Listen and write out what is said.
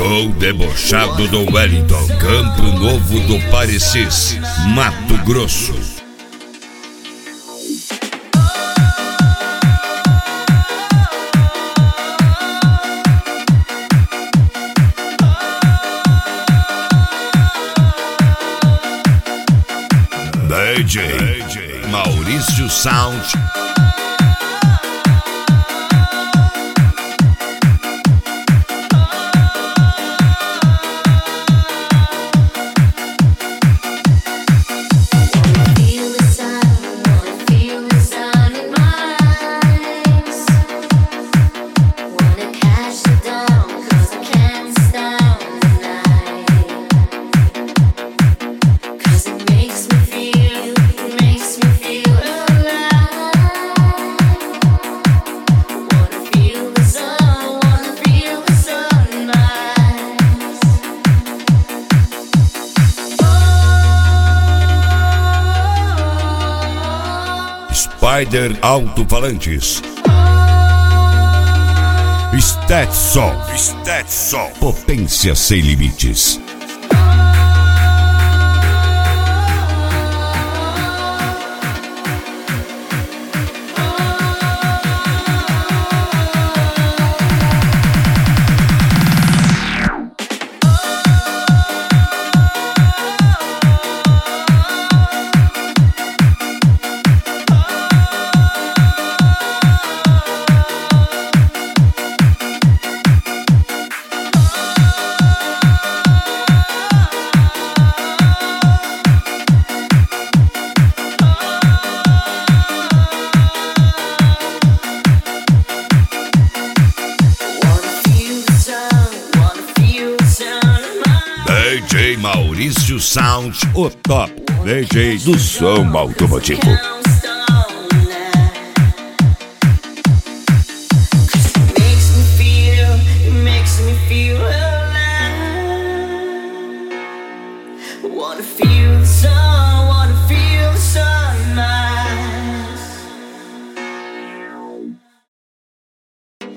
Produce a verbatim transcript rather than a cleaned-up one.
Show debochado do Wellington, Campo Novo do Parecis, Mato Grosso. D J, D J Maurício Sound. Spider Alto-Falantes. Stetson. Stetson. Potência sem limites. D J Maurício Sound, o top D J do som automotivo.